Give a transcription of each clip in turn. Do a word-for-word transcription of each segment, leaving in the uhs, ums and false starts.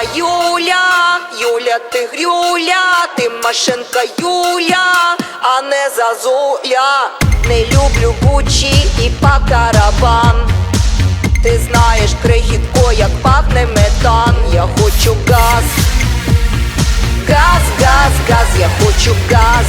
Юля, Юля, ти грюля, ти машинка Юля, а не зазуля. Не люблю Гуччі і Пакарабан. Ти знаєш, крихітко, як пахне метан. Я хочу газ, газ, газ, газ, я хочу газ.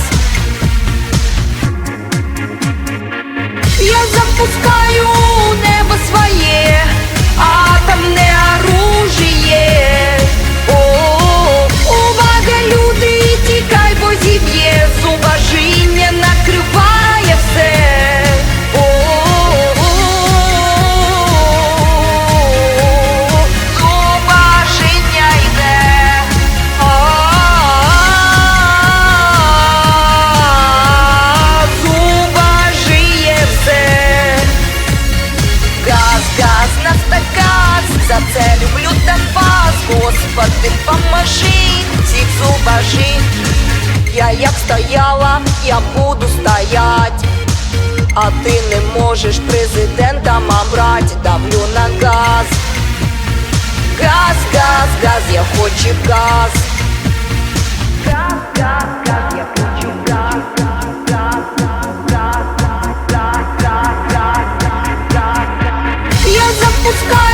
Я запускаю у небо своє атомне оружие. О, увага, люди, тікай, бо зіб'є. Зубожіння накриває все. О, зубожіння йде. Зубожіє все. Газ, газ, нафтогаз, за це люблю та вас. Господи, поможи, всіх зубожи. Я як стояла, я буду стоять. А ти не можеш президентом обрать. Давлю на газ. Газ, газ, газ, я хочу газ. Газ, газ, газ, я хочу газ. Я запускаю